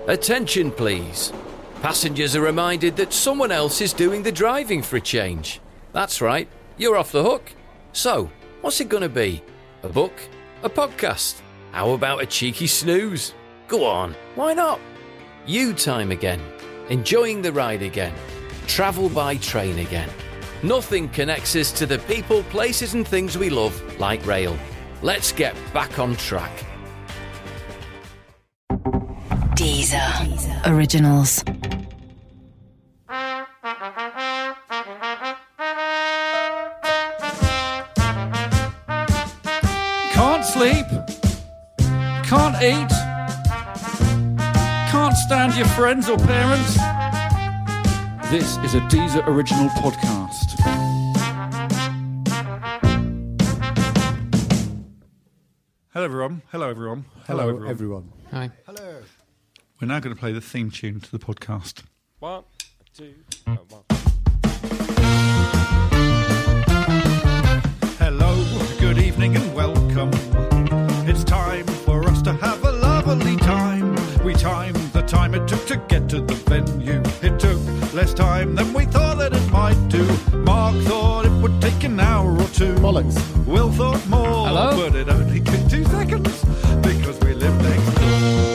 Attention please. Passengers are reminded that someone else is doing the driving for a change. That's right, you're off the hook. So, what's it gonna be? A book? A podcast? How about a cheeky snooze? Go on, why not? You time again. Enjoying the ride again. Travel by train again. Nothing connects us to the people, places and things we love like rail. Let's get back on track. Deezer Originals. Can't sleep. Can't eat. Can't stand your friends or parents. This is a Deezer Original podcast. Hello everyone. Hello everyone. Hello everyone. Hi. Hello. We're now going to play the theme tune to the podcast. 1, 2, 1. Hello, good evening and welcome. It's time for us to have a lovely time. We timed the time it took to get to the venue. It took less time than we thought that it might do. Mark thought it would take an hour or two. Bollocks. Will thought more, Hello? but it only took 2 seconds because we live next door.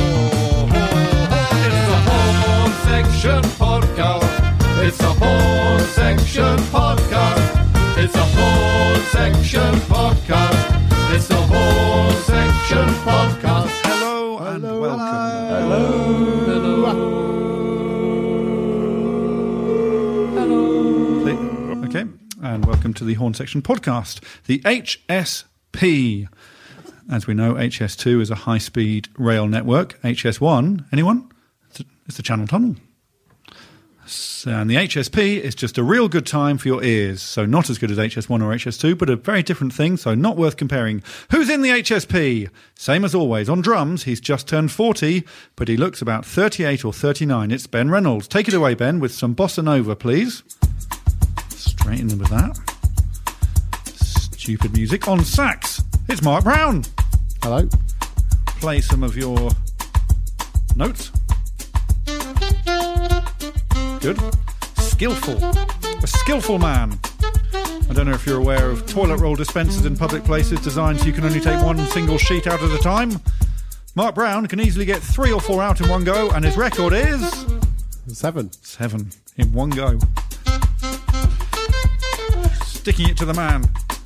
It's the Horn Section Podcast. It's the Horn Section Podcast. It's the Horn Section Podcast. It's the Horn Section Podcast. Hello and welcome. Okay, and welcome to the Horn Section Podcast, the HSP. As we know, HS2 is a high-speed rail network. HS1, anyone? It's the Channel Tunnel. And the HSP is just a real good time for your ears. So not as good as HS1 or HS2, but a very different thing, so not worth comparing. Who's in the HSP? Same as always. On drums, he's just turned 40, but he looks about 38 or 39. It's Ben Reynolds. Take it away, Ben, with some bossa nova, please. Straight in with that. Stupid music. On sax, it's Mark Brown. Hello. Play some of your notes. Good. Skillful. A skillful man. I don't know if you're aware of toilet roll dispensers in public places designed so you can only take one single sheet out at a time. Mark Brown can easily get 3 or 4 out in one go, and his record is 7. 7 in one go. Sticking it to the man.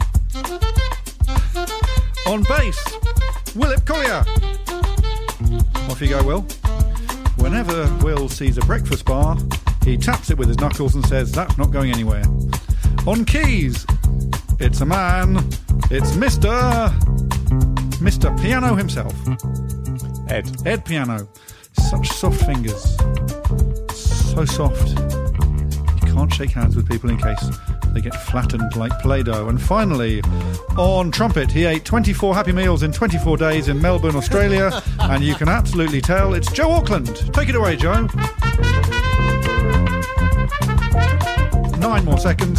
On bass, Willip Collier. Off you go, Will. Whenever Will sees a breakfast bar, he taps it with his knuckles and says, "That's not going anywhere." On keys, it's a man. It's Mr. Piano himself. Ed Piano. Such soft fingers. So soft. You can't shake hands with people in case they get flattened like Play-Doh. And finally, on trumpet, he ate 24 Happy Meals in 24 days in Melbourne, Australia, and you can absolutely tell it's Joe Auckland. Take it away, Joe. 9 more seconds.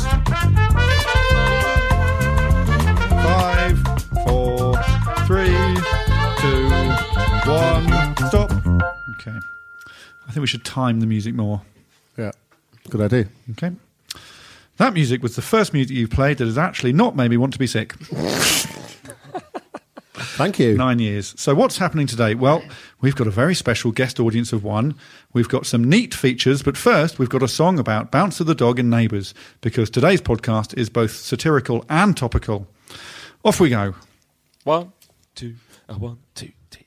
5, 4, 3, 2, 1. Stop. Okay. I think we should time the music more. Yeah. Good idea. Okay. That music was the first music you played that has actually not made me want to be sick. Thank you. 9 years. So what's happening today? Well, we've got a very special guest audience of one. We've got some neat features, but first we've got a song about Bouncer the dog in Neighbours, because today's podcast is both satirical and topical. Off we go. 1, 2, 1, 2, 3.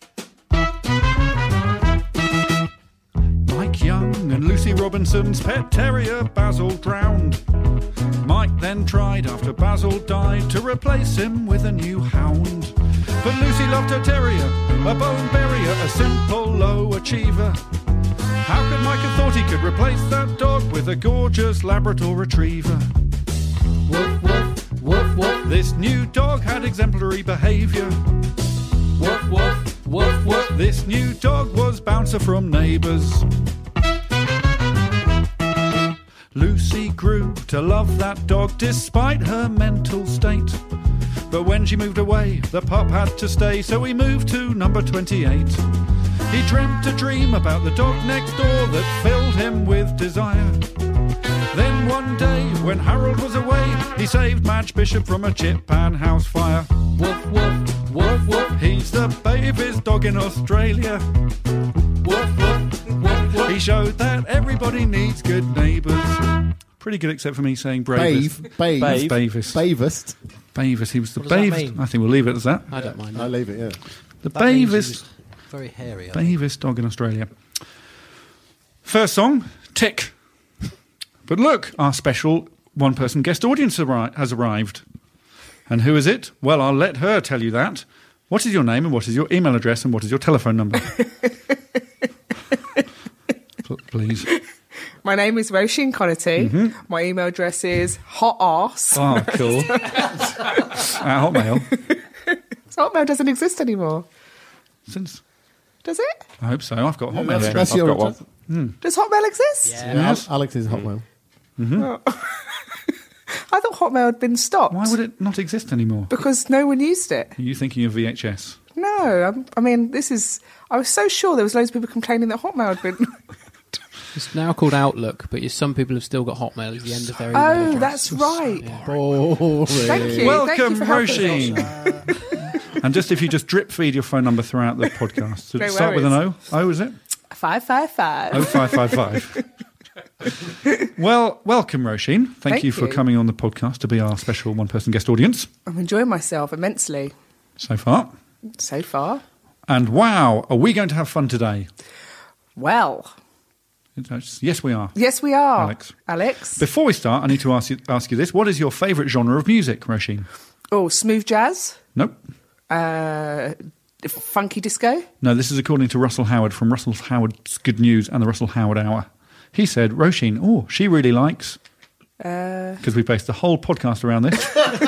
Mike Young and Lucy Robinson's pet terrier Basil drowned. Mike then tried, after Basil died, to replace him with a new hound. But Lucy loved her terrier, a bone barrier, a simple low achiever. How could Mike have thought he could replace that dog with a gorgeous Labrador retriever? Woof, woof, woof, woof. This new dog had exemplary behaviour. Woof, woof, woof, woof. This new dog was Bouncer from Neighbours. Lucy grew to love that dog despite her mental state. But when she moved away, the pup had to stay, so we moved to number 28. He dreamt a dream about the dog next door that filled him with desire. Then one day, when Harold was away, he saved Madge Bishop from a chip pan house fire. Woof, woof, woof, woof. He's the babyest dog in Australia. Woof, woof, woof, woof. He showed that everybody needs good neighbours. Pretty good, except for me saying bravest. Bavest. Bavest. Bavest. He was the What does that bavest. mean? I think we'll leave it as that. I don't mind I that. leave it, yeah. The That means he bavest. was very hairy. I think. Bavest dog in Australia. First song, Tick. But look, our special one-person guest audience has arrived. And who is it? Well, I'll let her tell you that. What is your name and what is your email address and what is your telephone number? Please. My name is Roisin Connaty. My email address is hotass. Oh, cool. Hotmail. So Hotmail doesn't exist anymore, Since does it? I hope so. I've got Hotmail. That's address. I've your got one. address. Does Hotmail exist? Yeah. Yes. Alex is Hotmail. I thought Hotmail had been stopped. Why would it not exist anymore? Because no one used it. Are you thinking of VHS? No, I mean, I was so sure there was loads of people complaining that Hotmail had been... It's now called Outlook, but some people have still got Hotmail as the end of their email Oh, address. that's right. Yeah. Boring. Thank you. Welcome, Thank you for helping us. Roisin. And just if you just drip feed your phone number throughout the podcast. So No start with an O. worries. O, is it? 555. 0555. Well, welcome, Roisin. Thank you for you. coming on the podcast to be our special one-person guest audience I'm enjoying myself immensely so far. so far. And wow, are we going to have fun today? Well, Yes, we are. yes, we are. Alex. Before we start, I need to ask you this. What is your favourite genre of music, Roisin? Oh, smooth jazz, Nope. funky disco. No, this is according to Russell Howard from Russell Howard's Good News and the Russell Howard Hour. He said, Roisin, she really likes... Because we based the whole podcast around this.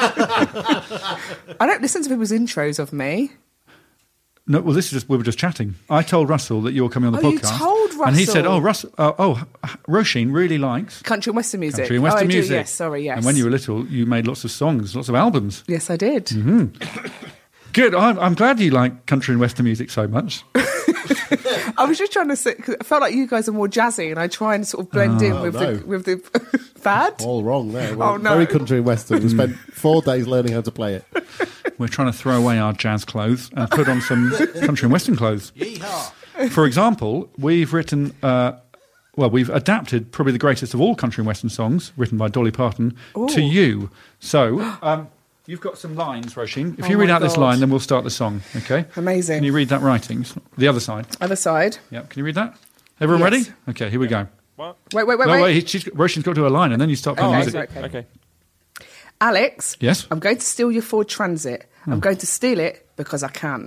I don't listen to people's intros of me. No, well, we were just chatting. I told Russell that you were coming on the Oh, you podcast. told And he said, Russell. Roisin really likes Country and Western music. country and Western I do, music. yes, sorry, yes. And when you were little, you made lots of songs, lots of albums. Yes, I did. Good. I'm glad you like country and Western music so much. I was just trying to say, cause I felt like you guys are more jazzy, and I try and sort of blend in with no. the fad. All wrong there. Oh, no. Very country and western. We spent 4 days learning how to play it. We're trying to throw away our jazz clothes and put on some country and Western clothes. For example, we've written... we've adapted probably the greatest of all country and Western songs, written by Dolly Parton, to you. So, you've got some lines, Roisin. If you Oh read my out this God. line, then we'll start the song, okay? Amazing. Can you read that writing? The other side. Other side. Yeah, can you read that? Everyone Yes. ready? Okay, here we go. What? Wait. No, wait, Roisin's got to do a line, and then you start playing Oh, music. right, okay. Okay. Alex, Yes? I'm going to steal your Ford Transit. I'm going to steal it because I can.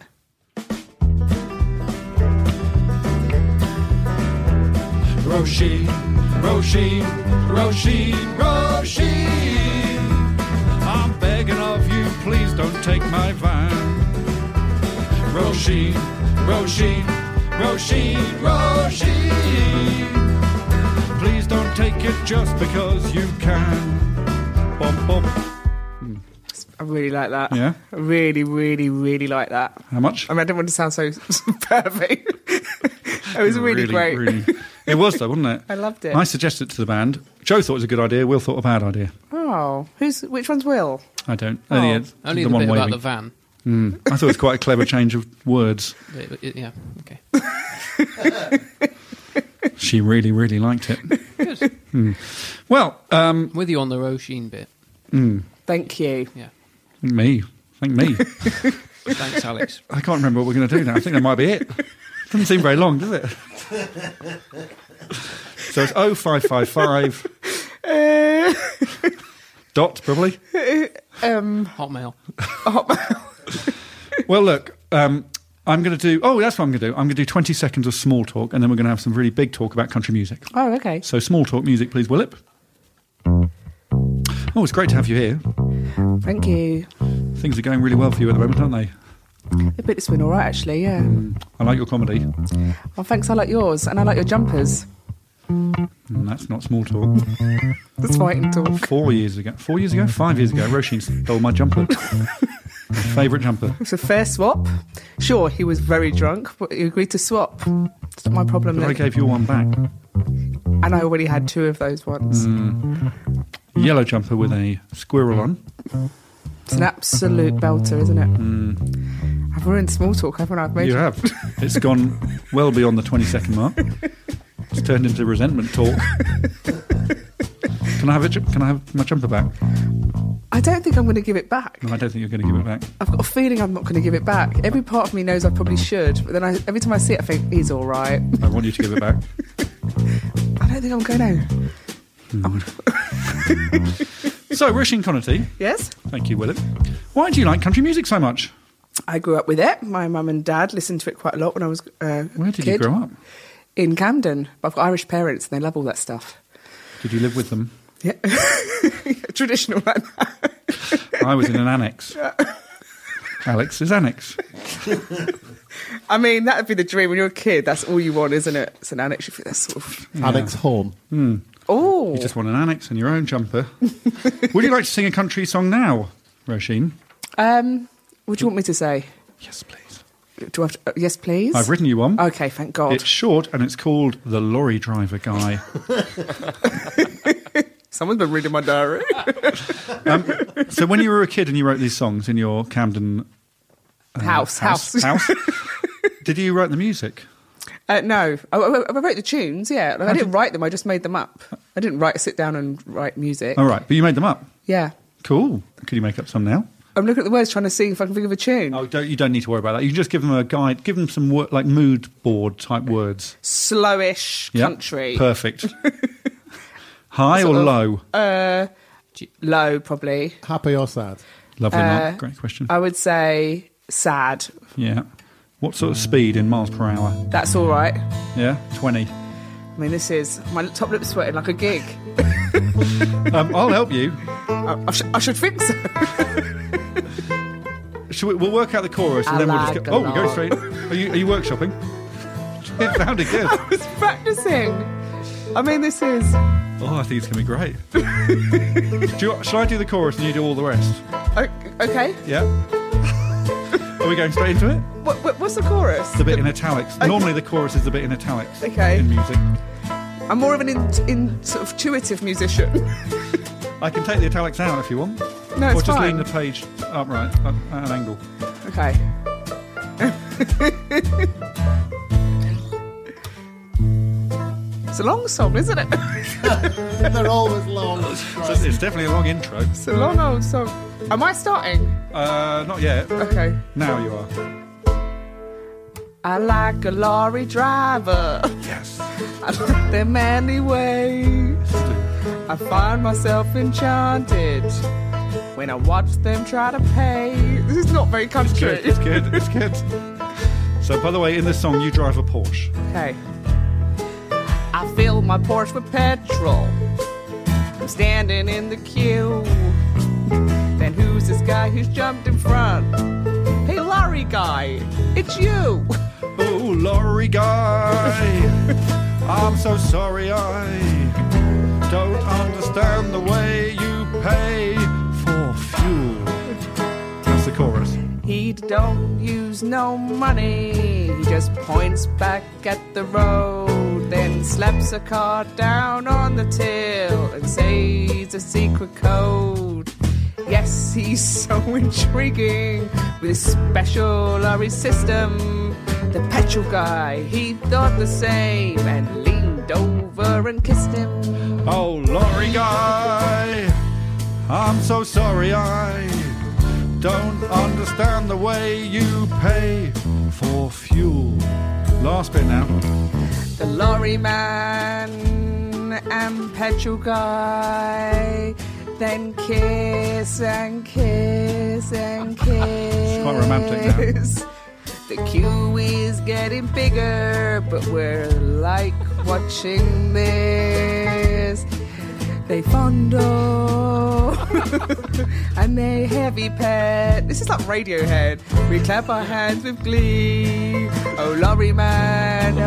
Roisin, I'm begging of you, please don't take my van. Roisin, please don't take it just because you can. Bum, bum. I really like that. Yeah? I really, really, really like that. How much? I mean, I don't want to sound so perfect. It was really great. It was though, wasn't it? I loved it. I suggested it to the band. Joe thought it was a good idea. Will thought a bad idea. Oh, which one's Will? I don't. Oh. Only the one bit about waving. the van. I thought it was quite a clever change of words. Yeah, okay. She really, really liked it. Good. Well, With you on the Roisin bit. Thank you. Yeah. Thank me. Thanks, Alex. I can't remember what we're going to do now. I think that might be it. Doesn't seem very long, does it? So it's 0555 dot, probably. Hotmail. Well, look, I'm going to do... Oh, that's what I'm going to do. I'm going to do 20 seconds of small talk, and then we're going to have some really big talk about country music. Oh, okay. So small talk music, please, Willip. Oh, it's great to have you here. Thank you. Things are going really well for you at the moment, aren't they? The bit's been all right, actually, yeah. I like your comedy. Well, thanks, I like yours, and I like your jumpers. That's not small talk. That's fighting talk. 4 years ago? 5 years ago, Roisin stole my jumper. Favourite jumper? It was a fair swap. Sure, he was very drunk, but he agreed to swap. It's not my problem But I then. gave you one back. And I already had 2 of those ones. Yellow jumper with a squirrel on. It's an absolute belter, isn't it? I've ruined small talk, haven't I? I've made You have. It's gone well beyond the 20-second mark. It's turned into resentment talk. Can I have my jumper back? I don't think I'm going to give it back. No, I don't think you're going to give it back. I've got a feeling I'm not going to give it back. Every part of me knows I probably should, but then every time I see it, I think, he's all right. I want you to give it back. I don't think I'm going to. So, Roisin Connerty, Yes? thank you, Willett. Why do you like country music so much? I grew up with it. My mum and dad listened to it quite a lot when I was a Where did kid. you grow up? In Camden. But I've got Irish parents and they love all that stuff. Did you live with them? Yeah. Traditional like that. I was in an annex. Alex's annex. I mean, that would be the dream. When you're a kid, that's all you want, isn't it? It's an annex. You think that's sort of... Alex Horn. Oh. You just want an annex and your own jumper. Would you like to sing a country song now, Roisin? What do you want me to say? Yes, please. Do I have to, yes, please? I've written you one. Okay, thank God. It's short and it's called The Lorry Driver Guy. Someone's been reading my diary. So when you were a kid and you wrote these songs in your Camden House. did you write the music? No. I wrote the tunes, yeah. I didn't write them, I just made them up. I didn't sit down and write music. All right, but you made them up. Yeah. Cool. Could you make up some now? I'm looking at the words trying to see if I can think of a tune. Oh, you don't need to worry about that. You can just give them a guide. Give them some like mood board type words. Slowish Yep. country. Perfect. High or Sort of- low? Low, probably. Happy or sad? Lovely, Mark. Great question. I would say sad. Yeah. What sort of speed in miles per hour? That's all right. Yeah, 20. I mean, this is... My top lip's sweating like a gig. I'll help you. I should think so. We'll work out the chorus and then we'll just like go. a Oh, we go lot. straight. Are you workshopping? It sounded good. I was practising. I mean, this is... Oh, I think it's going to be great. Shall I do the chorus and you do all the rest? Okay. Yeah? Are we going straight into it? What's the chorus? The bit in italics. Normally the chorus is the bit in italics Okay. in music. I'm more of an sort of intuitive musician. I can take the italics out if you want. No, or it's just fine. lean the page upright at an angle. Okay. It's a long song, isn't it? They're always long. So it's definitely a long intro. It's a long old song. Am I starting? Not yet. Okay. Now you are. I like a lorry driver. Yes. I like their manly ways. I find myself enchanted when I watch them try to pay. This is not very country. It's good. It's good. So, by the way, in this song, you drive a Porsche. Okay. I fill my Porsche with petrol. I'm standing in the queue. Then who's this guy who's jumped in front? Hey, lorry guy, it's you. Oh, lorry guy, I'm so sorry I don't understand the way you pay for fuel. That's the chorus. He don't use no money. He just points back at the road, then slaps a card down on the till and says a secret code. Yes, he's so intriguing with his special lorry system. The petrol guy, he thought the same and leaned over and kissed him. Oh, lorry guy, I'm so sorry I don't understand the way you pay for fuel. Last bit now. The lorry man and petrol guy then kiss and kiss and kiss. It's quite romantic now. The queue is getting bigger, but we're like watching this. They fondle and they heavy pet. This is like Radiohead. We clap our hands with glee. Oh lorry man,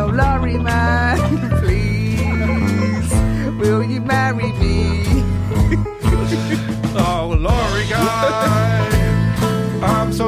please, will you marry me? Oh, lorry guy, I'm so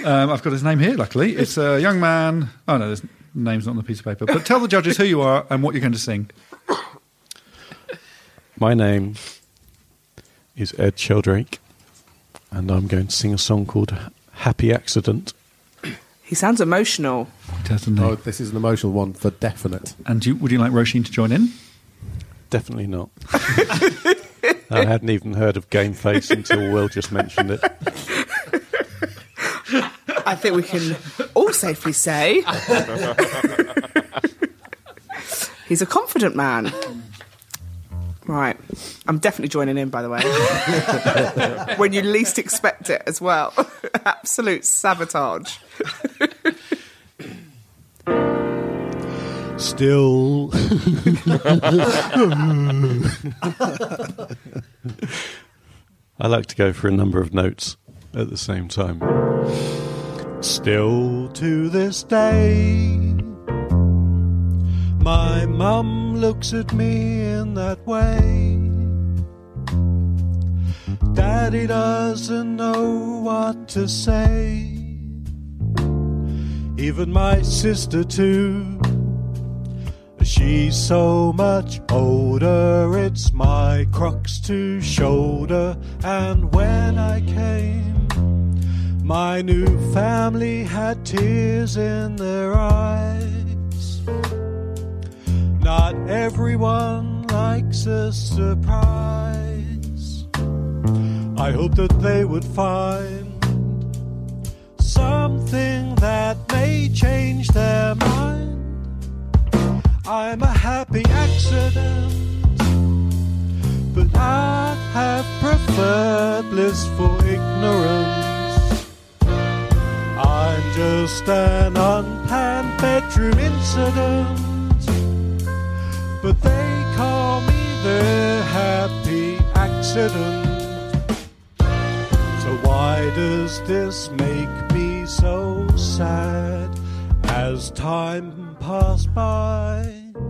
I've got his name here, luckily. It's a young man. Oh, no, there's name's not on the piece of paper. But tell the judges who you are and what you're going to sing. My name is Ed Sheldrake, and I'm going to sing a song called Happy Accident. He sounds emotional. Doesn't he? Oh, this is an emotional one for definite. And would you like Roisin to join in? Definitely not. I hadn't even heard of Game Face until Will just mentioned it. I think we can all safely say he's a confident man. Right. I'm definitely joining in, by the way. When you least expect it as well. Absolute sabotage. Still. I like to go for a number of notes at the same time. Still to this day, my mum looks at me in that way. Daddy doesn't know what to say. Even my sister too. She's so much older, it's my crux to shoulder. And when I came, my new family had tears in their eyes. Not everyone likes a surprise. I hope that they would find something that may change their mind. I'm a happy accident, but I have preferred blissful ignorance. I'm just an unplanned bedroom incident, but they call me the happy accident. So why does this make me so sad? As time passed by,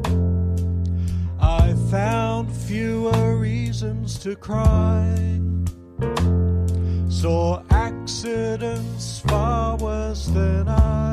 I found fewer reasons to cry. Saw accidents far worse than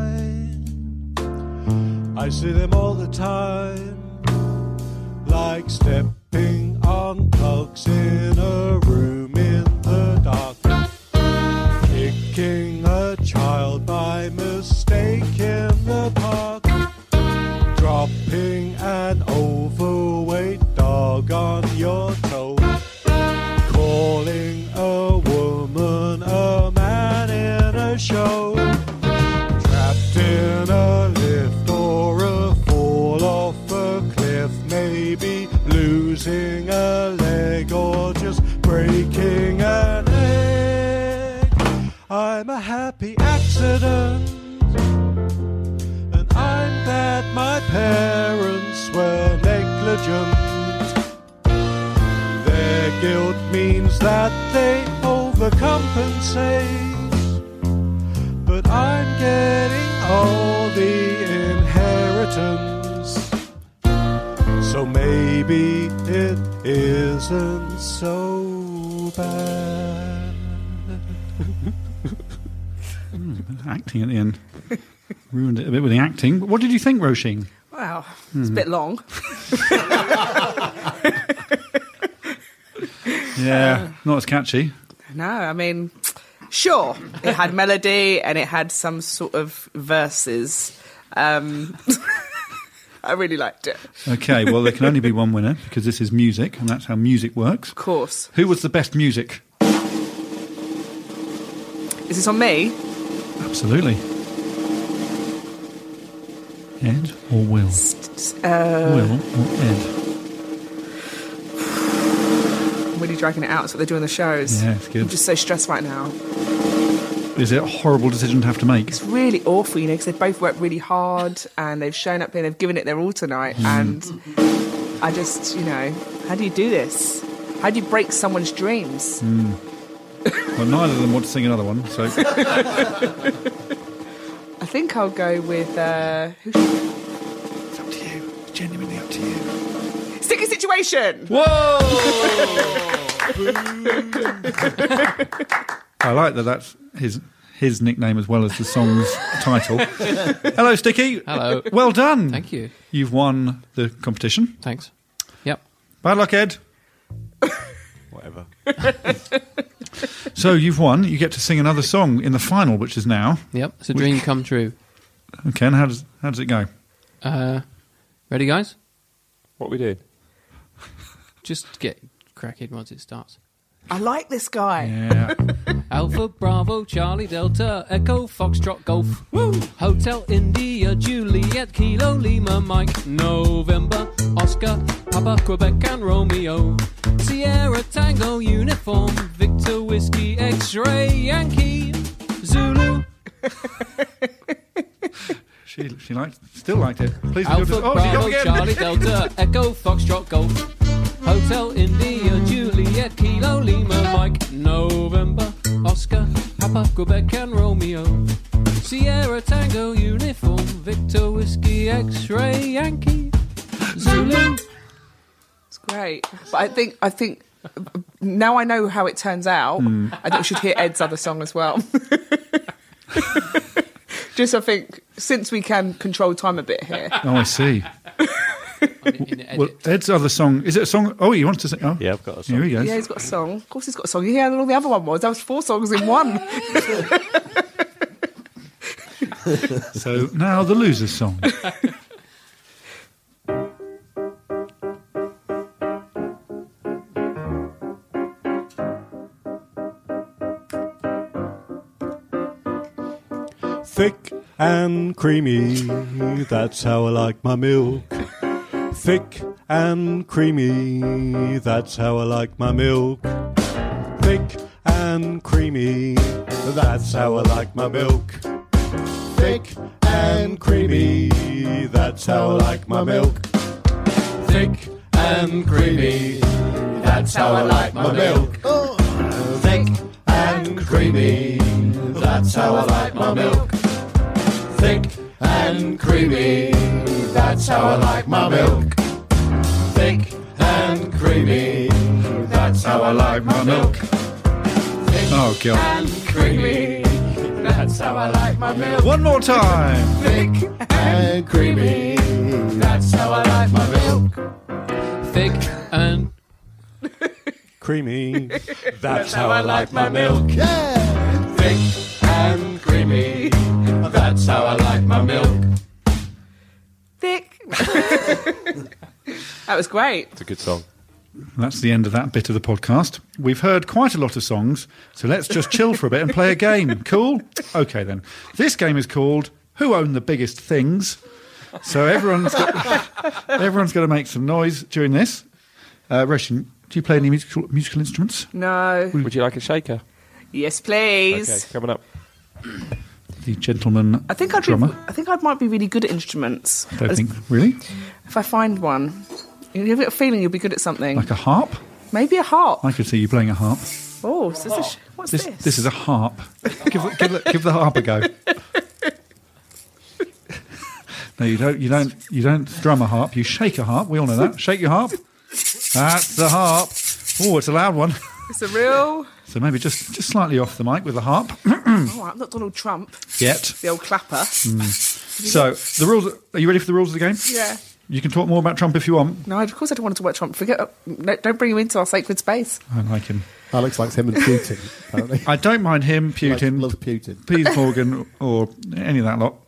I see them all the time, like stepping on plugs in a room in the dark, kicking a child by mistake in the park, dropping an overweight dog on your toe, calling a woman a man in a show, trapped in a lift or a fall off a cliff, maybe losing a leg or just breaking an egg. I'm a happy accident, and I'm glad my parents were negligent. Their guilt means that they overcompensate, but I'm getting all the inheritance, so maybe it isn't so bad. Acting at the end. Ruined it a bit with the acting. But what did you think, Roisin? Wow, it's a bit long. Yeah, not as catchy. No, I mean, sure, it had melody and it had some sort of verses. I really liked it. Okay, well, there can only be one winner because this is music, and that's how music works. Of course. Who was the best music? Is this on me? Absolutely. Ed or Will? Will or Ed? I'm really dragging it out. That's what they do in the shows. Yeah, it's good. I'm just so stressed right now. Is it a horrible decision to have to make? It's really awful, because they both worked really hard and they've shown up here and they've given it their all tonight. And I just, how do you do this? How do you break someone's dreams? Well, neither of them want to sing another one, so... I think I'll go with... who should... It's up to you. It's genuinely up to you. Sticky Situation! Whoa! I like that that's his nickname as well as the song's title. Hello, Sticky. Hello. Well done. Thank you. You've won the competition. Thanks. Yep. Bad luck, Ed. Whatever. So you've won. You get to sing another song in the final, which is now. Yep. It's a dream come true. Okay, and how does it go? Ready, guys? What we did? Just get cracking once it starts. I like this guy. Yeah. Alpha, Bravo, Charlie, Delta, Echo, Foxtrot, Golf. Woo! Hotel, India, Juliet, Kilo, Lima, Mike, November, Oscar, Papa, Quebec, and Romeo. Sierra, Tango, Uniform, Victor, Whiskey, X-Ray, Yankee, Zulu. She still liked it. Please do Alpha, this. Oh, she got Bravo, again. Charlie, Delta, Echo, Foxtrot, Golf. Hotel, India, Juliet, Kilo, Lima, Mike, November, Oscar, Papa, Quebec, and Romeo. Sierra, Tango, Uniform, Victor, Whiskey, X-Ray, Yankee, Zulu. It's great. But I think now I know how it turns out. I think we should hear Ed's other song as well. Just, I think, since we can control time a bit here. Oh, I see. In the Well, edit. Ed's other song. Is it a song? Oh, he wants to sing. Oh, Yeah, I've got a song. here he goes. Yeah, he's got a song. Of course he's got a song. You hear how all the other one was? That was 4 songs in one. So now the loser's song. Thick and creamy, that's how I like my milk. Thick and creamy, that's how I like my milk. Thick and creamy, that's how I like my milk. Thick and creamy, that's how I like my milk. Thick and creamy, that's how I like my milk. Thick and creamy, that's how I like my milk. Thick and creamy, that's how I like my milk. Thick and creamy, that's how I like my milk. Oh, God. And creamy, that's how I like my milk. One more time. Thick and creamy, that's how I like my milk. Thick and Creamy, that's how I like my milk. Yeah! Thick and creamy, that's how I like my milk. Thick. That was great. It's a good song. That's the end of that bit of the podcast. We've heard quite a lot of songs, so let's just chill for a bit and play a game. Cool? Okay, then. This game is called Who Owned the Biggest Things? So everyone's got to make some noise during this. Roshan, do you play any musical instruments? No. Would you like a shaker? Yes, please. Okay, coming up. The gentleman I think drummer. I might be really good at instruments. Don't think, really? If I find one, you have a feeling you'll be good at something. Like a harp? Maybe a harp. I could see you playing a harp. Oh, so what's this? This is a harp. Give the harp a go. No, you don't strum a harp. You shake a harp. We all know that. Shake your harp. That's the harp. Oh, it's a loud one. It's a real. So maybe just slightly off the mic with the harp. Oh, I'm not Donald Trump, Yet. the old clapper. So the rules. Are you ready for the rules of the game? Yeah. You can talk more about Trump if you want. No, of course I don't want to talk about Trump. Don't bring him into our sacred space. I like him. Alex likes him and Putin, apparently. I don't mind him, Putin, Loves Putin. Piers Morgan, or any of that lot.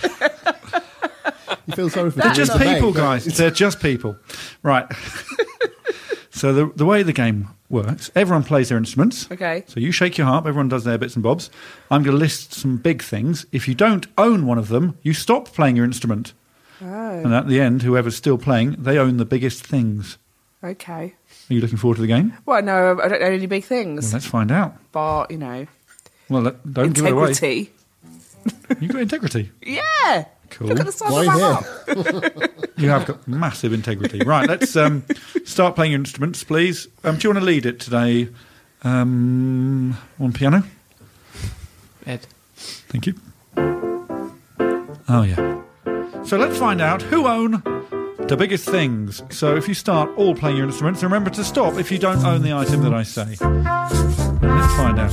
You feel sorry for They're the just debate, people, don't guys. you? They're just people. Right. So the way the game works, everyone plays their instruments. Okay. So you shake your harp, everyone does their bits and bobs. I'm going to list some big things. If you don't own one of them, you stop playing your instrument. Oh. And at the end, whoever's still playing, they own the biggest things. Okay. Are you looking forward to the game? Well, no, I don't know any big Well, things. let's find out. But, Well, don't give it away. integrity. You've got integrity. Yeah. Cool. Look at the size Why of my here? harp. You have got massive integrity. Right, let's start playing your instruments, please. Do you want to lead it today on piano? Ed. Thank you. Oh, yeah. So let's find out who own the biggest things. So if you start all playing your instruments, remember to stop if you don't own the item that I say. Let's find out.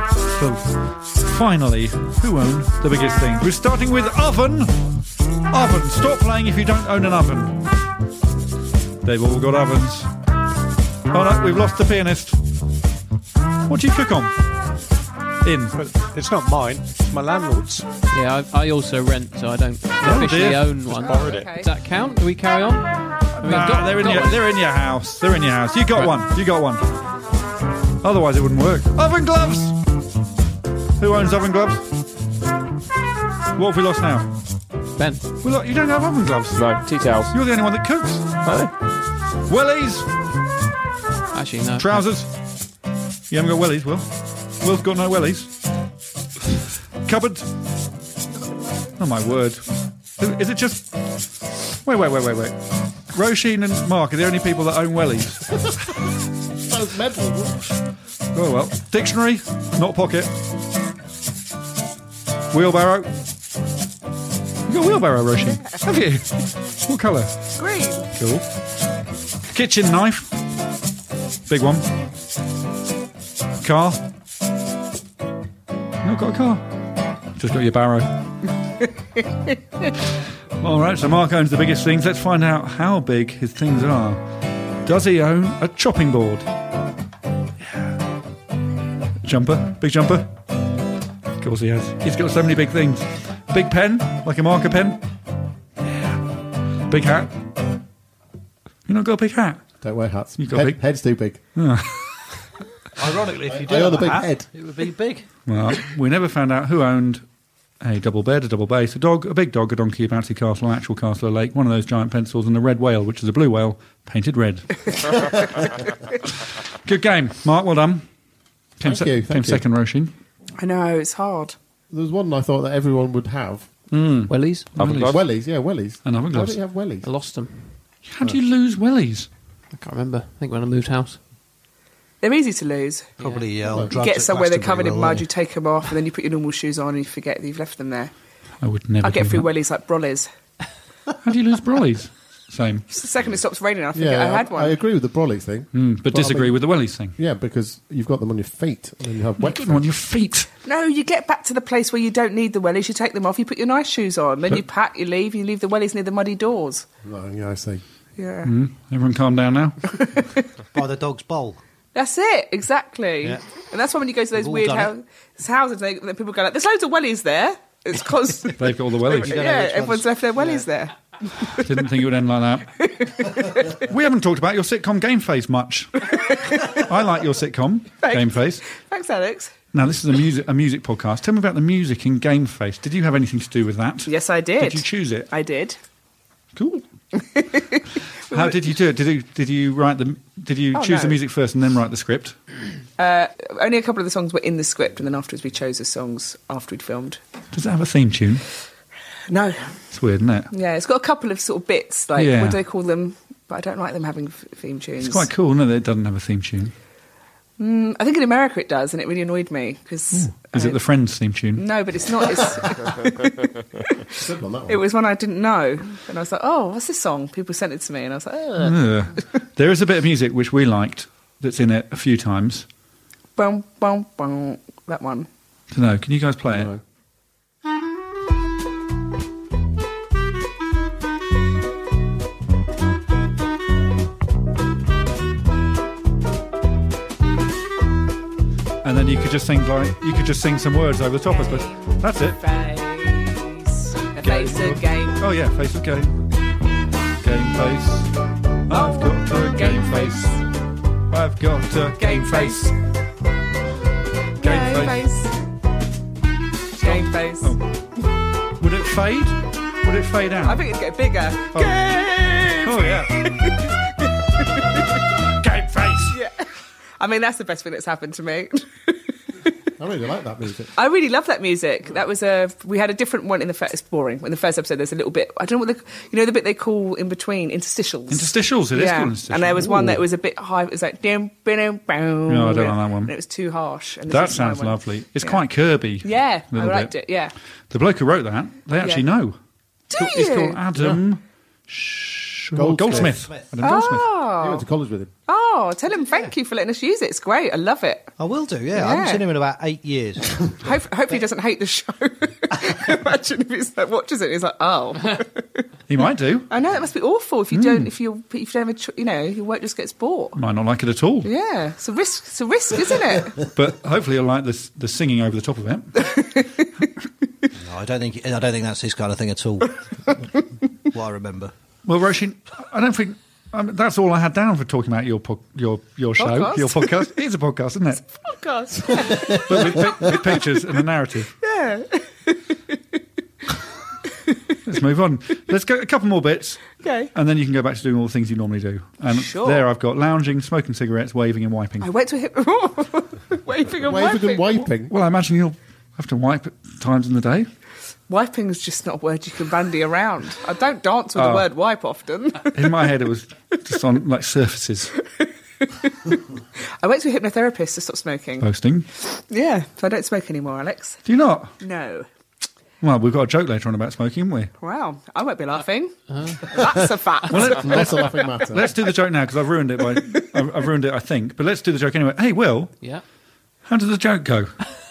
So, finally, who owned the biggest things? We're starting with oven. Oven. Stop playing if you don't own an oven. They've all got ovens. Oh no, we've lost the pianist. What do you cook on? In. But it's not mine. It's my landlord's. Yeah, I also rent, so I don't officially dear. own one. Borrowed it. Okay. Does that count? Do we carry on? I mean, Nah, they're in your house. They're in your house. You got one. You got one. Otherwise, it wouldn't work. Oven gloves. Who owns oven gloves? What have we lost now? Ben. You don't have oven gloves. No, tea towels. You're the only one that cooks. Wellies. Actually, no. Trousers. You haven't got wellies, Will. Will's got no wellies. Cupboard. Oh my word. Is it just... Wait. Roisin and Mark are the only people that own wellies. Sounds mental. Oh well. Dictionary, not pocket. Wheelbarrow. You got a wheelbarrow, Roisin? Have you? What colour? Green. Cool. Kitchen knife. Big one. Car. You've not got a car. Just got your barrow. All right, so Mark owns the biggest things. Let's find out how big his things are. Does he own a chopping board? Yeah. Jumper? Big jumper? Of course he has. He's got so many big things. Big pen? Like a marker pen? Yeah. Big hat? You not got a big hat? Don't wear hats. You got big- Head's too big. Ironically, if you I own a big head. it would be big. Well, we never found out who owned a double bed, a double bass, a dog, a big dog, a donkey, a bouncy castle, an actual castle, a lake, one of those giant pencils, and a red whale, which is a blue whale, painted red. Good game. Mark, well done. Came Thank you. second, Roisin. I know, it's hard. There was one I thought that everyone would have. Wellies. Oven gloves. Wellies, yeah, wellies. And oven Why gloves. don't you have wellies? I lost them. How do you lose wellies? I can't remember. I think when I moved house. They're easy to lose. Probably You get somewhere they're covered in mud, you take them off, and then you put your normal shoes on and you forget that you've left them there. I would never I get do through that. wellies like brollies. How do you lose brollies? Same. Just the second it stops raining, I forget Yeah, I had one. I agree with the brollies thing. But Well, I disagree mean- with the wellies thing. Yeah, because you've got them on your feet and you have wet Put feet. them on your feet. No, you get back to the place where you don't need the wellies, you take them off, you put your nice shoes on, then you pack, you leave the wellies near the muddy doors. No, yeah, I see. Yeah. Everyone calm down now. By the dog's bowl. That's it, exactly. Yeah. And that's why when you go to those We've all weird done houses, people go like, there's loads of wellies there. It's because... They've got all the wellies. yeah, everyone's left their wellies there. Didn't think it would end like that. We haven't talked about your sitcom Game Face much. I like your sitcom Game Face. Thanks, Alex. Now, this is a music podcast. Tell me about the music in Game Face. Did you have anything to do with that? Yes, I did. Did you choose it? I did. Cool. How did you do it? Did you write the? Did you Oh, choose the no. music first and then write the script? Only a couple of the songs were in the script, and then afterwards we chose the songs after we'd filmed. Does it have a theme tune? No. It's weird, isn't it? Yeah, it's got a couple of sort of bits, like, Yeah. what do they call them? But I don't like them having theme tunes. It's quite cool, isn't it? That it doesn't have a theme tune. I think in America it does, and it really annoyed me, because... Is it the Friends theme tune? No, but it's not. It's, Good one, that one. it was one I didn't know. And I was like, oh, what's this song? People sent it to me, and I was like, oh. Ugh. There is a bit of music which we liked that's in it a few times. Boom, boom, boom. That one. I don't know. Can you guys play it? No. And then you could just sing some words over the top of it. That's it. Face. A face a game. Oh yeah, face of game. Game face. I've got a game face. I've got a game face. Game face. Game face. Oh. Would it fade? Would it fade out? I think it'd get bigger. Oh. Game. Oh yeah. Game face. Yeah. I mean, that's the best thing that's happened to me. I really like that music. I really love that music. That was we had a different one in the first. It's boring. In the first episode, there's a little bit. I don't know what the bit they call in between interstitials. Interstitials. It is Yeah, called interstitials. and there was one Ooh. that was a bit high. It was like no, No, I don't like that one. And it was too harsh. And this That is my sounds one. lovely. It's Yeah. quite Kirby. Yeah, I little liked bit. it. Yeah. The bloke who wrote that, they actually Yeah. know. Do It's you? called Adam Goldsmith. Adam Goldsmith. He Oh. went to college with him. Oh, Oh, tell him thank you for letting us use it. It's great. I love it. I will do, yeah. I haven't Yeah. seen him in about 8 years. Hopefully he doesn't hate the show. Imagine if he's like, watches it and he's like, oh. He might do. I know, that must be awful if you don't, if you don't have your work just gets bought. Might not like it at all. Yeah, it's a risk, isn't it? But hopefully you'll like the singing over the top of it. No, I don't think that's his kind of thing at all. What I remember. Well, Roisin, I don't think... that's all I had down for talking about your show, Podcast? your podcast. It is a podcast, isn't it? Podcast. Yeah. But with pictures and a narrative. Yeah. Let's move on. Let's go a couple more bits. Okay. And then you can go back to doing all the things you normally do. And Sure. there I've got lounging, smoking cigarettes, waving and wiping. I went to him. Waving and Waving wiping. and wiping. Well, I imagine you'll have to wipe at times in the day. Wiping is just not a word you can bandy around. I don't dance with the word wipe often. In my head, it was just on like surfaces. I went to a hypnotherapist to stop smoking. Posting. Yeah, so I don't smoke anymore, Alex. Do you not? No. Well, we've got a joke later on about smoking, haven't we? Wow, I won't be laughing. That's a fact. Not a laughing matter. Let's do the joke now because I've ruined it. I've ruined it, I think. But let's do the joke anyway. Hey, Will, Yeah. how did the joke go?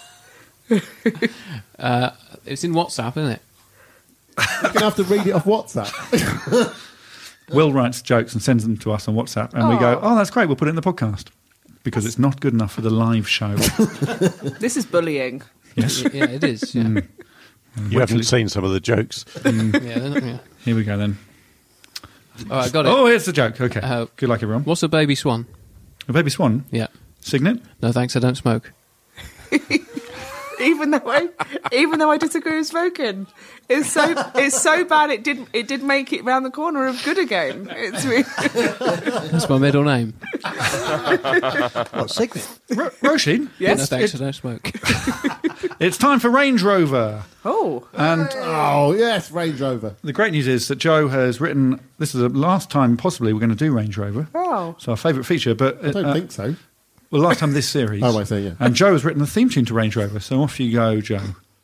It's in WhatsApp, isn't it? You're going to have to read it off WhatsApp. Will writes jokes and sends them to us on WhatsApp, and we go, "Oh, that's great. We'll put it in the podcast because it's not good enough for the live show." This is bullying. Yes. Yeah, it is. Yeah. You haven't seen some of the jokes. Yeah, they're not, yeah. Here we go then. All right, got it. Oh, here's the joke. Okay. Good luck, everyone. What's a baby swan? A baby swan. Yeah. Signet. No, thanks. I don't smoke. Even though I disagree with smoking, it's so bad it did make it round the corner of good again. It's really That's my middle name. What, Signet? Roisin. Yes. No, thanks. I don't smoke. It's time for Range Rover. oh And Oh, yes, Range Rover. the great news is that Joe has written. This is the last time possibly we're going to do Range Rover. oh. It's our favourite feature, but I don't think so. well, last time this series. Oh, I see, yeah. And Joe has written the theme tune to Range Rover, so off you go, Joe.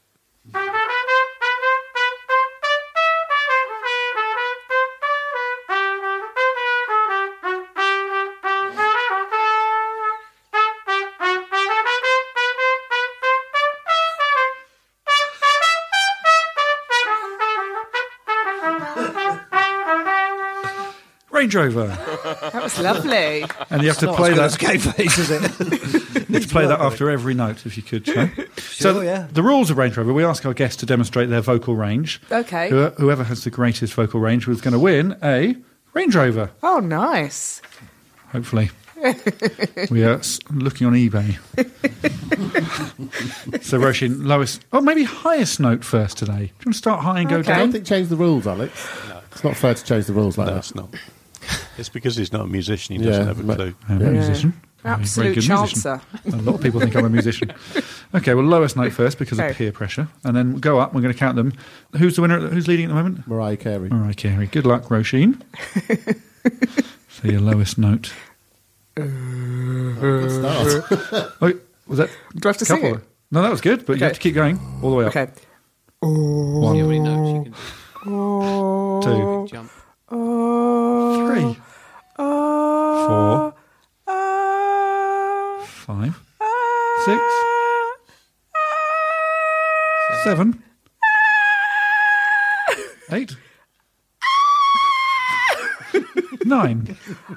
Range Rover, That was lovely. and you have to Not play as that. good as K-Face, is it? You have to play that after every note, if you could, Joe. So yeah. the rules of Range Rover: we ask our guests to demonstrate their vocal range. Okay. Whoever has the greatest vocal range was going to win a Range Rover. Oh, nice. Hopefully. We are looking on eBay. So, Roisin, lowest, maybe highest note first today. Do you want to start high and go Okay. I down? don't think change the rules, Alex. No. It's not fair to change the rules like No, that. it's not. It's because he's not a musician. He Yeah, doesn't have a but- clue. I'm a musician. I'm a very Absolute good musician. chancer. A lot of people think I'm a musician. Okay, well, lowest note first because of Okay. peer pressure. And then go up. We're going to count them. Who's the winner? Who's leading at the moment? Mariah Carey. All right, Carey. Good luck, Roisin. So your lowest note. Good start. Oh, was that? Do I have to sing couple? it? No, that was good, but you have Okay. to keep going all the way up. Okay. One, You already know. You two, can jump. three, four, Uh, 5, 6, 7, 8, 9.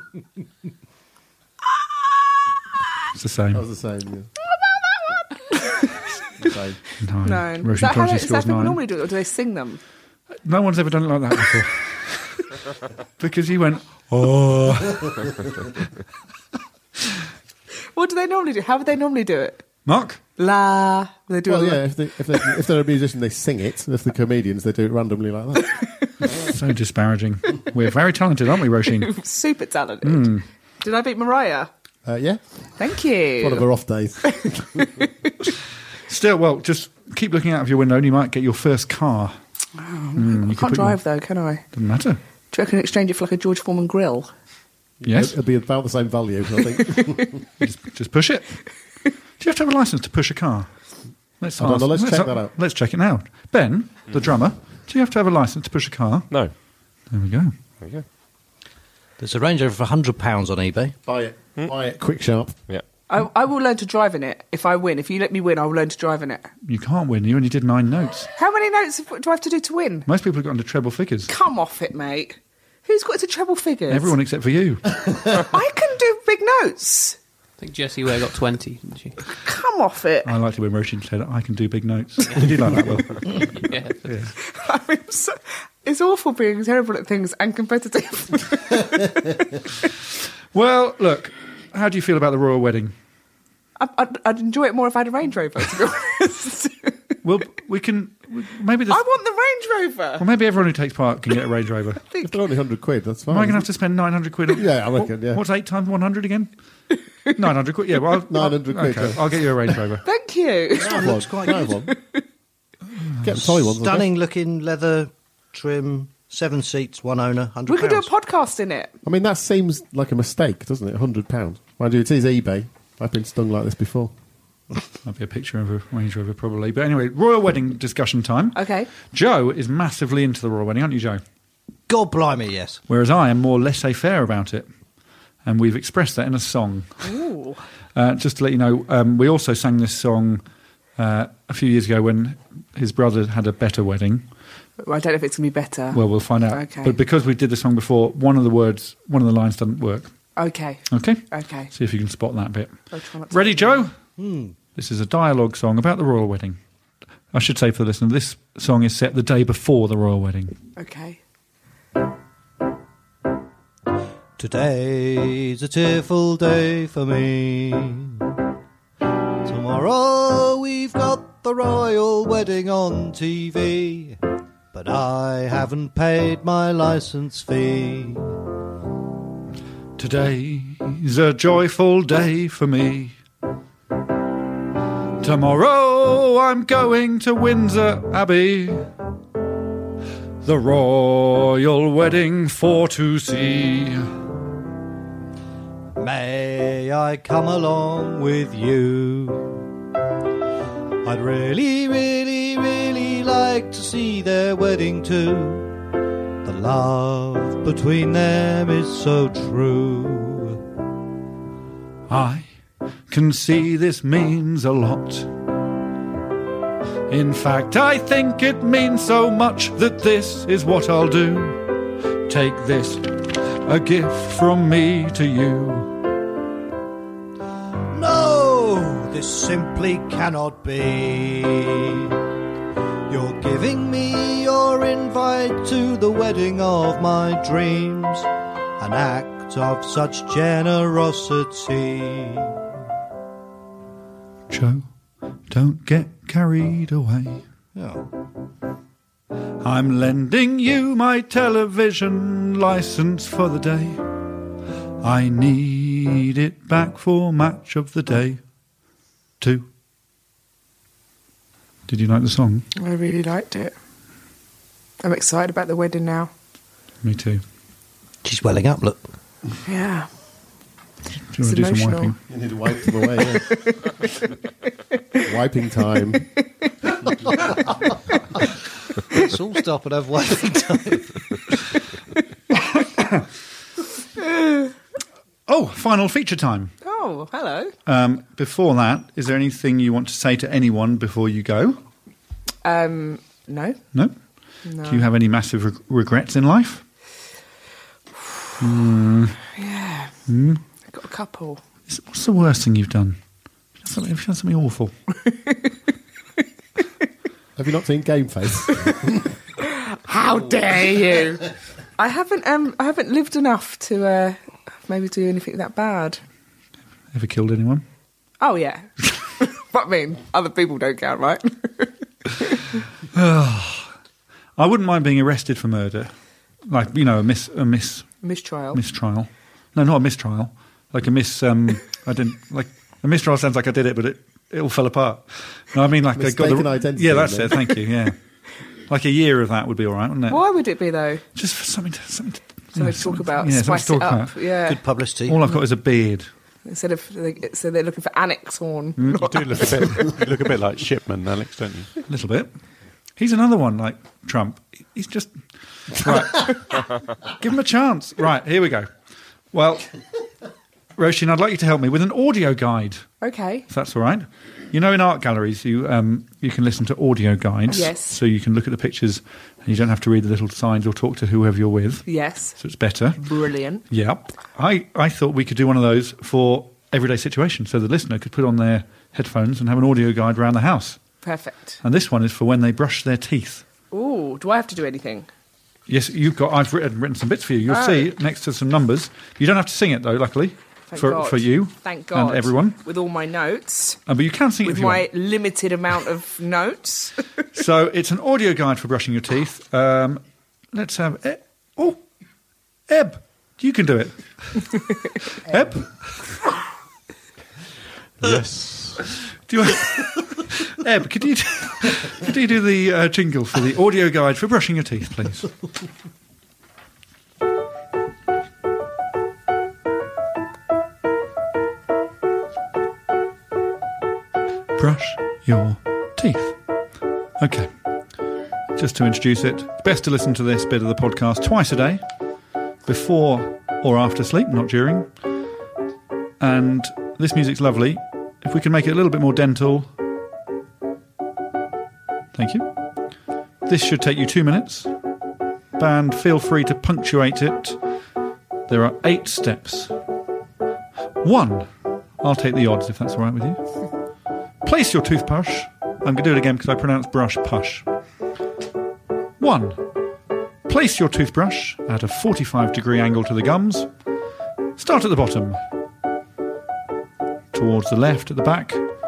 It's the same. That was the same. Yeah. Same. 9. Nine. Roisin Is that how Conti is that scores people 9. normally do it, or do they sing them? No one's ever done it like that before. Because you went, oh. What do they normally do? How would they normally do it? Mark? La. They do Well, it. yeah, if they're a musician, they sing it. And if they're comedians, they do it randomly like that. So disparaging. We're very talented, aren't we, Roisin? Super talented. Did I beat Mariah? Yeah, Thank you. one of her off days. Still, well, just keep looking out of your window and you might get your first car. I can't drive though, can I? Doesn't matter. Do you reckon exchange it for like a George Foreman grill? Yes. It'll be about the same value, I think. Just push it. Do you have to have a license to push a car? Let's I don't know, let's check that out. Let's check it now. Ben, the drummer, do you have to have a license to push a car? No. There we go. There you go. There's a Range Rover for £100 on eBay. Buy it. Buy it. Quick, sharp. Yeah. I will learn to drive in it if I win. If you let me win, I will learn to drive in it. You can't win. You only did 9 notes. How many notes do I have to do to win? Most people have got into treble figures. Come off it, mate. Who's got into treble figures? Everyone except for you. I can do big notes. I think Jessie Ware got 20, didn't she? Come off it. I liked it when Roisin said, I can do big notes. Did you like that, Will? Yeah. I mean, it's awful being terrible at things and competitive. Well, look, how do you feel about the royal wedding? I'd enjoy it more if I had a Range Rover, to be honest. Well, maybe I want the Range Rover. Well, maybe everyone who takes part can get a Range Rover. If they're only £100, that's fine. Am I going to have to spend 900 quid? Yeah, I reckon, yeah. What's 8 times 100 again? 900 quid. Yeah, well, 900 quid. Okay, Yeah. I'll get you a Range Rover. Thank you. Looks quite Have one. Get the toy ones. Stunning looking leather trim, 7 seats, 1 owner, £100. We could do a podcast in it. I mean, that seems like a mistake, doesn't it? £100. Mind you, it is eBay. I've been stung like this before. Might be a picture of a Range Rover, probably. But anyway, royal wedding discussion time. Okay. Joe is massively into the royal wedding, aren't you, Joe? God blimey, yes. Whereas I am more laissez-faire about it. And we've expressed that in a song. Ooh. Just to let you know, we also sang this song a few years ago when his brother had a better wedding. Well, I don't know if it's going to be better. Well, we'll find out. Okay. But because we did the song before, one of the lines doesn't work. Okay. Okay? Okay. See if you can spot that bit. I'll try not to- Ready, Joe? This is a dialogue song about the royal wedding. I should say for the listener, this song is set the day before the royal wedding. Okay. Today's a tearful day for me. Tomorrow we've got the royal wedding on TV, but I haven't paid my licence fee. Today's a joyful day for me. Tomorrow I'm going to Windsor Abbey, the royal wedding for to see. May I come along with you? I'd really, really, really like to see their wedding too. The love between them is so true. I can see this means a lot. In fact, I think it means so much that this is what I'll do. Take this, a gift from me to you. No, this simply cannot be. You're giving me your invite to the wedding of my dreams, an act of such generosity. Joe, don't get carried away. Yeah. I'm lending you my television license for the day. I need it back for match of the day. 2. Did you like the song? I really liked it. I'm excited about the wedding now. Me too. She's welling up, look. Yeah. Do you want to do some emotional. wiping? You need to wipe them away, yeah. Wiping time. Let's all stop and have wiping time. Oh, final feature time. Oh, hello. Before that, is there anything you want to say to anyone before you go? No. No? No. Do you have any massive regrets in life? Yeah. I've got a couple. What's the worst thing you've done? Have you done something awful? Have you not seen Game Face? How dare you? I haven't lived enough to maybe do anything that bad. Ever killed anyone? Oh, yeah. But I mean, other people don't count, right? I wouldn't mind being arrested for murder. Like, you know, a Mistrial. mistrial. No, not a mistrial. Like a like a mistrial sounds like I did it, but it all fell apart. No, I mean like Mistaken identity, Yeah, that's isn't it. Thank you. Yeah, like a year of that would be all right, wouldn't it? Why would it be, though? Just for something to Talk about, yeah, spice something it to talk up. about. Yeah. Good publicity. All I've got is a beard. Instead of, so they're looking for Annex Horn. You do look a bit like Shipman, Alex, don't you? A little bit. He's another one like Trump. He's just right. Give him a chance. Right, here we go. Well, Roisin, I'd like you to help me with an audio guide, Okay. if that's all right. You know, in art galleries, you can listen to audio guides. Yes. So you can look at the pictures and you don't have to read the little signs or talk to whoever you're with. Yes. So it's better. Brilliant. Yeah. I thought we could do one of those for everyday situations, so the listener could put on their headphones and have an audio guide around the house. Perfect. And this one is for when they brush their teeth. Ooh, do I have to do anything? Yes, I've written some bits for you. You'll see next to some numbers. You don't have to sing it though, luckily. Thank for God. you. Thank God. And everyone. With all my notes. But you can sing it With if you my want. limited amount of notes. So it's an audio guide for brushing your teeth. Let's have... Eb, you can do it. Eb? Yes. Do you, Eb, could you do the jingle for the audio guide for brushing your teeth, please? Brush your teeth. Okay. Just to introduce it, it's best to listen to this bit of the podcast twice a day, before or after sleep, not during. And this music's lovely. If we can make it a little bit more dental. Thank you. This should take you 2 minutes. Band, feel free to punctuate it. There are 8 steps. 1. I'll take the odds if that's all right with you. Place your toothbrush. I'm going to do it again because I pronounce brush push. 1. Place your toothbrush at a 45-degree angle to the gums. Start at the bottom. Towards the left at the back.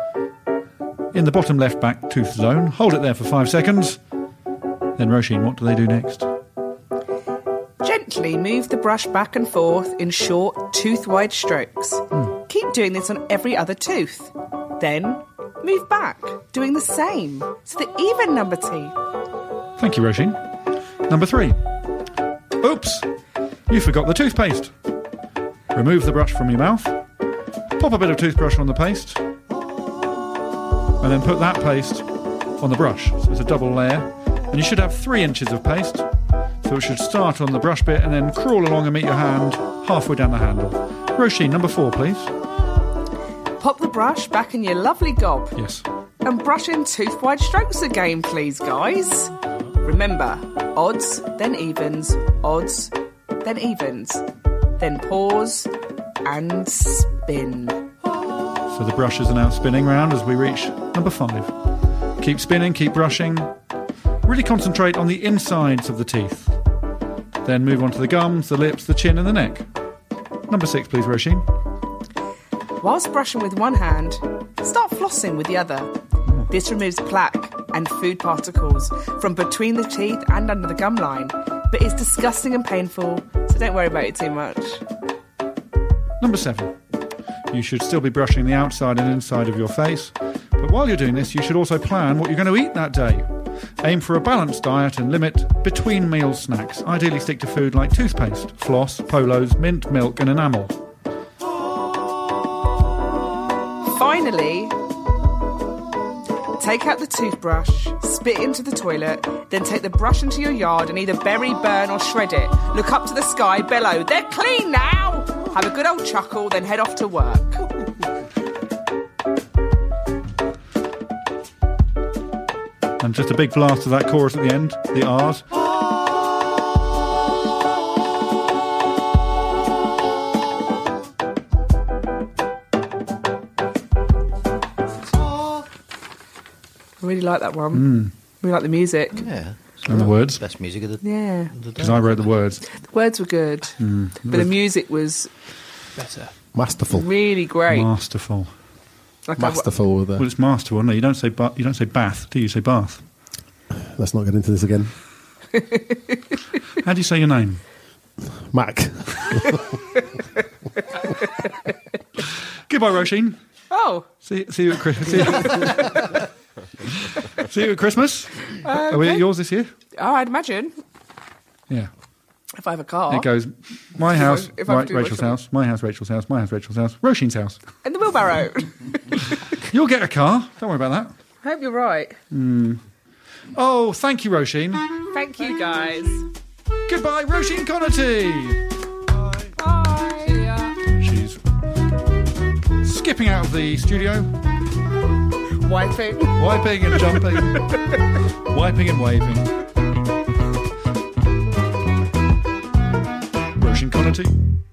In the bottom left back tooth zone. Hold it there for 5 seconds. Then, Roisin, what do they do next? Gently move the brush back and forth in short, tooth-wide strokes. Keep doing this on every other tooth. Then, move back, doing the same to the even number teeth. Thank you, Roisin. Number 3. Oops! You forgot the toothpaste. Remove the brush from your mouth. Pop a bit of toothbrush on the paste. And then put that paste on the brush. So it's a double layer. And you should have 3 inches of paste. So it should start on the brush bit and then crawl along and meet your hand halfway down the handle. Roisin, number 4, please. Pop the brush back in your lovely gob. Yes. And brush in tooth-wide strokes again, please, guys. Remember, odds, then evens, odds, then evens. Then pause and spin. So the brushes are now spinning round as we reach number 5. Keep spinning, keep brushing. Really concentrate on the insides of the teeth. Then move on to the gums, the lips, the chin and the neck. Number 6, please, Roisin. Whilst brushing with one hand, start flossing with the other. This removes plaque and food particles from between the teeth and under the gum line, but it's disgusting and painful, so don't worry about it too much. Number 7. You should still be brushing the outside and inside of your face, but while you're doing this, you should also plan what you're going to eat that day. Aim for a balanced diet and limit between meal snacks. Ideally stick to food like toothpaste, floss, polos, mint, milk and enamel. Finally, take out the toothbrush, spit it into the toilet, then take the brush into your yard and either bury, burn or shred it. Look up to the sky, bellow, "They're clean now!" Have a good old chuckle, then head off to work. And just a big blast of that chorus at the end, the R's. I really like that one. Really like the music. Yeah. And the words, Best music of the Yeah. because I wrote the words. The words were good, but the music was Better. Masterful. really great. Masterful. Like Masterful with Well, it's masterful, no? You don't say you don't say bath, do you? You say bath. Let's not get into this again. How do you say your name? Mac. Goodbye, Roisin. Oh, See you at Christmas. See you at Christmas. Are we at yours this year? I'd imagine Yeah. if I have a car. It goes my house, if I have to do Rachel's what- house, my house, Rachel's house, my house, Rachel's house, Roisin's house. In the wheelbarrow. You'll get a car. Don't worry about that. I hope you're right. Oh, thank you, Roisin. Thank you, guys. Goodbye, Roisin Connerty. Bye. skipping out of the studio, Wiping. wiping and jumping, wiping and waving. Roisin Connerty.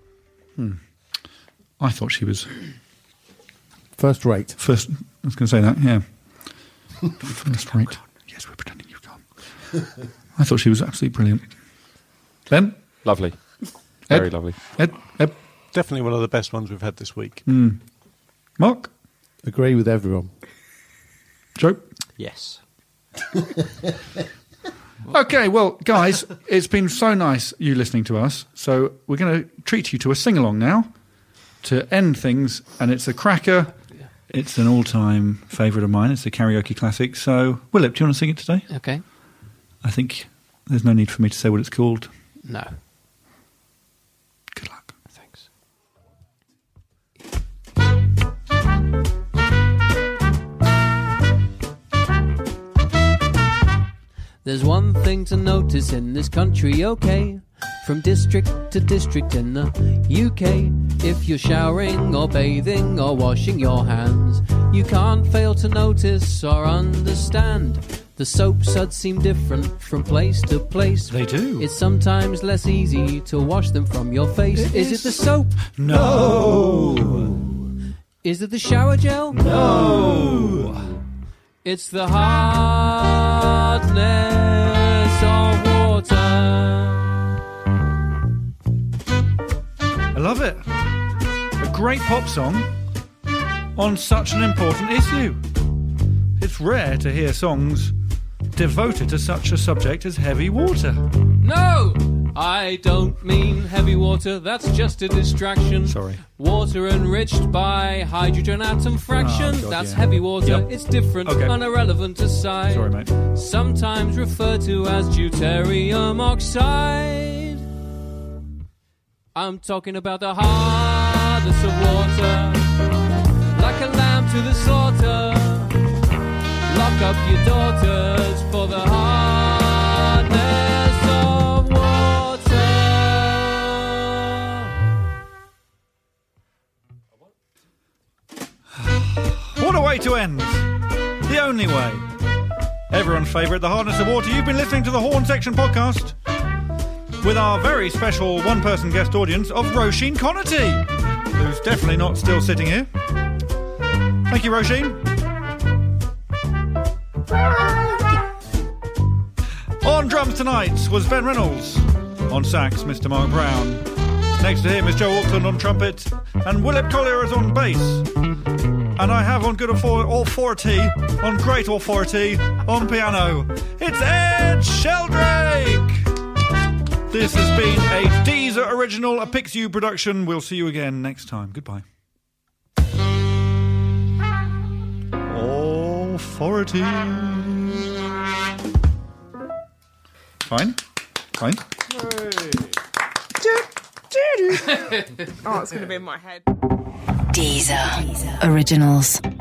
I thought she was First rate. first. I was going to say that, yeah. First rate. Yes, we're pretending you've gone. I thought she was absolutely brilliant. Ben? Lovely. Ed? Very lovely. Ed? Definitely one of the best ones we've had this week. Mark? Agree with everyone. Joe? Yes. Okay, well, guys, it's been so nice you listening to us. So we're going to treat you to a sing-along now to end things, and it's a cracker. It's an all-time favourite of mine. It's a karaoke classic. So, Willip, do you want to sing it today? Okay. I think there's no need for me to say what it's called. No. Good luck. Thanks. There's one thing to notice in this country, okay? From district to district in the UK, if you're showering or bathing or washing your hands, you can't fail to notice or understand. The soap suds seem different from place to place. They do. It's sometimes less easy to wash them from your face. Is it the soap? No. Is it the shower gel? No. It's the hardness of water. I love it. A great pop song on such an important issue. It's rare to hear songs devoted to such a subject as heavy water. No! I don't mean heavy water, that's just a distraction. Sorry. Water enriched by hydrogen atom fraction, Oh, God, that's yeah. heavy water. Yep. It's different Okay. and irrelevant aside. Sorry, mate. Sometimes referred to as deuterium oxide. I'm talking about the hardness of water, like a lamb to the slaughter. Lock up your daughters for the hardness of water. What a way to end. The only way. Everyone's favourite, The Hardness of Water. You've been listening to the Horn Section podcast with our very special one-person guest audience of Roisin Connerty, who's definitely not still sitting here. Thank you, Roisin. On drums tonight was Ben Reynolds. On sax, Mr. Mark Brown. Next to him is Joe Auckland on trumpet, and Willip Collier is on bass. And I have on good authority, on great authority, on piano, it's Ed Sheldrake! This has been a Deezer original, a Pixiu production. We'll see you again next time. Goodbye. Authority. Fine. Fine. Oh, it's going to be in my head. Deezer Originals.